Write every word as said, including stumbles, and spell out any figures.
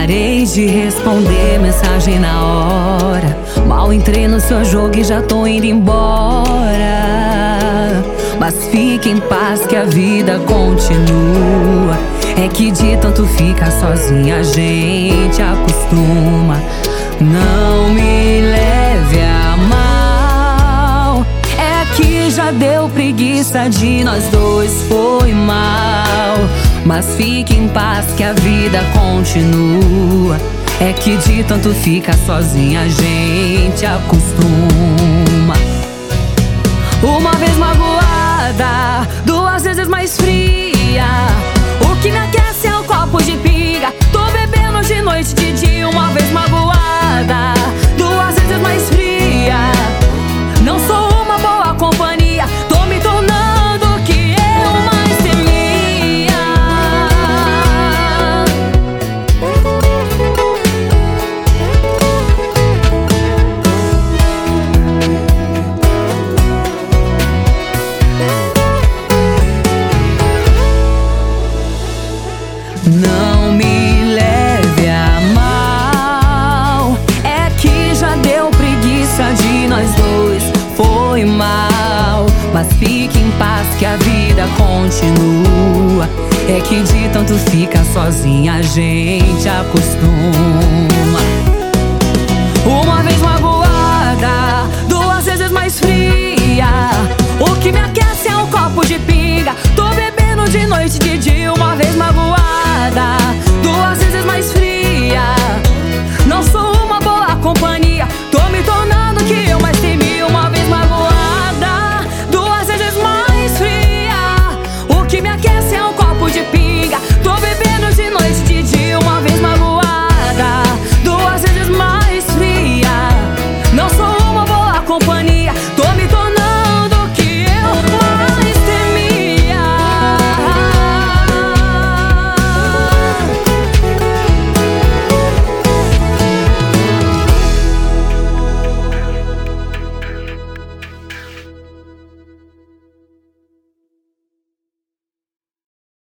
Parei de responder mensagem na hora. Mal entrei no seu jogo e já tô indo embora. Mas fique em paz que a vida continua. É que de tanto ficar sozinha a gente acostuma. Não me leve a mal, é que já deu preguiça de nós dois, foi mal. Mas fique em paz que a vida continua. É que de tanto ficar sozinha a gente acostuma. Uma vez magoada, duas vezes mais fria. O que me aquece é um copo de pinga. Tô bebendo de noite, de dia. Uma vez magoada, duas vezes mais fria. Não sou uma boa companhia, tô me tornando o que eu mais temia. Não me leve a mal, é que já deu preguiça de nós dois, foi mal. Mas fique em paz que a vida continua. É que de tanto ficar sozinha a gente acostuma. Uma vez magoada, duas vezes mais fria. O que me aquece é um copo de pinga. Tô bebendo de noite, de dia. Uma vez magoada, duas vezes mais